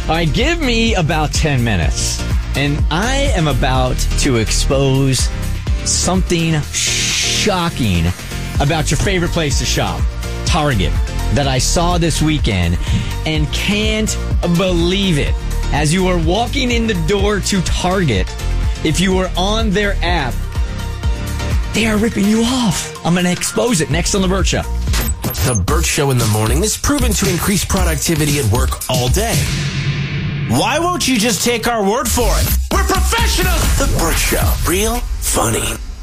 All right, give me about 10 minutes, and I am about to expose something shocking about your favorite place to shop, Target, that I saw this weekend and can't believe it. As you are walking in the door to Target, if you are on their app, they are ripping you off. I'm going to expose it next on The Burt Show. The Burt Show in the morning is proven to increase productivity at work all day. Why won't you just take our word for it? We're professionals! The Burt Show. Real funny.